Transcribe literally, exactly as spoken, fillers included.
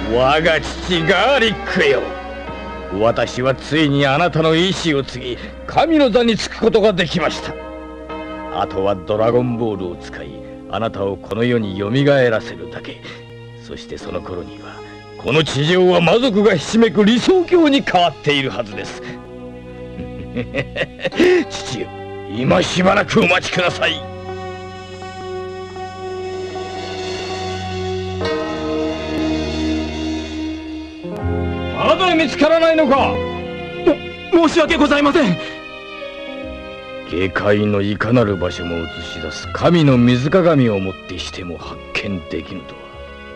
我が父ガーリックよ、私はついにあなたの意志を継ぎ神の座につくことができました。あとはドラゴンボールを使いあなたをこの世によみがえらせるだけ。そしてその頃にはこの地上は魔族がひしめく理想郷に変わっているはずです。父よ、今しばらくお待ちください。まだ見つからないのか。 申し訳ございません。 下界のいかなる場所も映し出す神の水鏡をもってしても発見できぬとは。